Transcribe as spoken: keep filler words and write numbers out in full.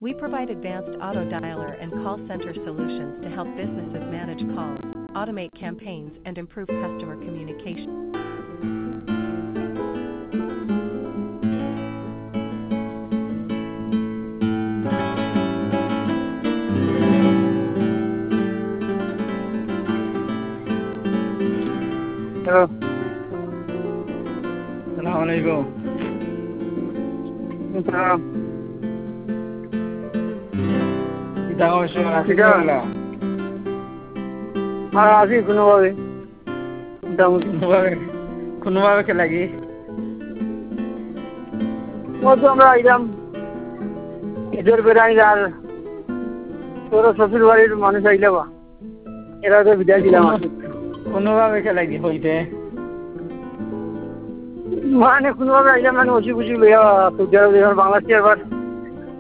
We provide advanced auto dialer and call center solutions to help businesses manage calls, automate campaigns, and improve customer communication. Hello. Assalamualaikum. Salam. Kita ngomong asik lah. আর আসি কোনোভাবে মোটামুটি কোনোভাবে কোনোভাবে খেলাগি মতো আমরা আইলাম ঈদের বেড়াই আর তোর শ্বশুর বাড়ির মানুষ আইলে বা এরা তো বিদায় দিলাম কোনোভাবে খেলাগি হইতে মানে কোনোভাবে আইলাম মানে অসুখ বুঝি লইয়া বাংলাদেশ আবার